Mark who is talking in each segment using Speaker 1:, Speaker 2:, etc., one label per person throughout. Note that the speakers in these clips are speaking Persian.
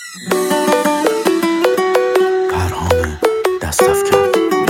Speaker 1: پرهام دست‌افکن.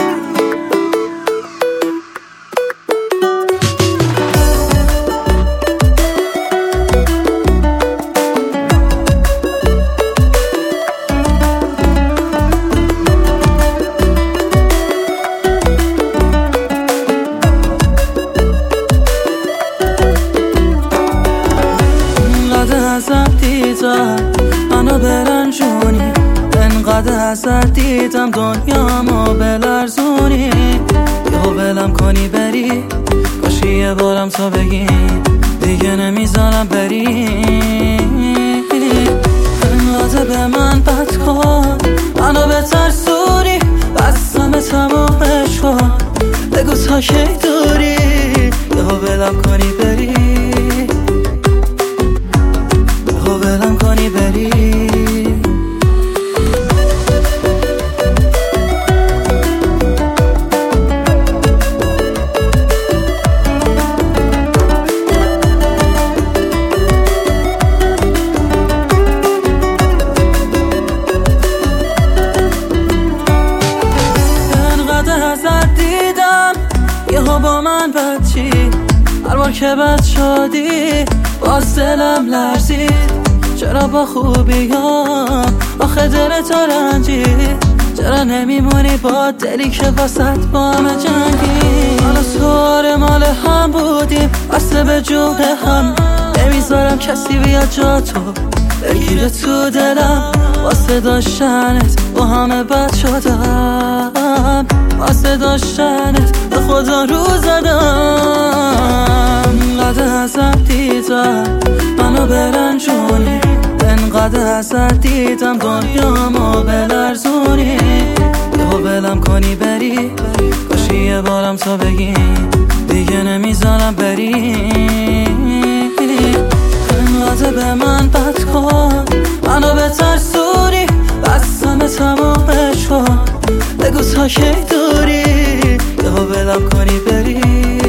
Speaker 2: ازت دیدم منو برنجونی، انقدر ازت دیدم دنیامو بلرزونی. یهو ولم کنی بری، کاشی یه بارم تا بگی دیگه نمیذارم بری. انقدر به من بد کن، منو بترسونی، بستم تمامش کن، بگو تا کی دوری. یهو ولم کنی بری، ولم کنی بری. انقدر ازت دیدم یهو با من بچی، هر بار که بد شدی باز دلم لرزید. چرا با خوبیام آخه دل تو رنجید؟ چرا نمیمونی با دلی که واسط با همه جنگی؟ حالا سوار مال هم بودیم بسته به جون هم، نمیذارم کسی بیاد جا تو بگیره تو دلم. واسه داشتنت با همه بد شدم، واسه داشتنت به خدا رو زدم. انقدر ازت دیدم منو برنجونی، انقدر ازت دیدم دنیامو بلرزونی. یهو ولم کنی بری، کاشی یه بارم تا بگی دیگه نمیذارم بری. انقدر به من بد کن، منو بترسونی، بستم تمامش کن، بگو تا کی دوری. یهو ولم کنی بری،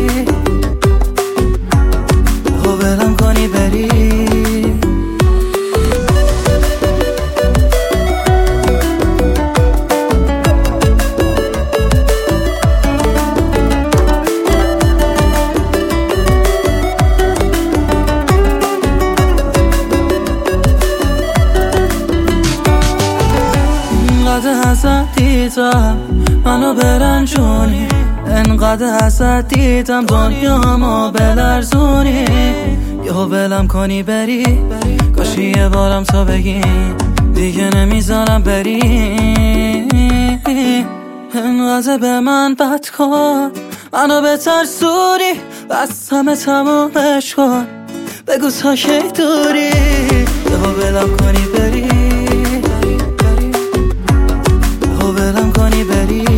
Speaker 2: یهو ولم کنی بری. انقدر ازت دیدم منو برنجونی، انقدر ازت دیدم دنیامو بلرزونی. یهو ولم کنی بری، کاشی یه بارم تا بگی دیگه نمیذارم بری. انقدر به من بد کن، منو بترسونی، بستم تمامش کن، بگو تا کی دوری. یهو ولم کنی بری، ولم کنی بری.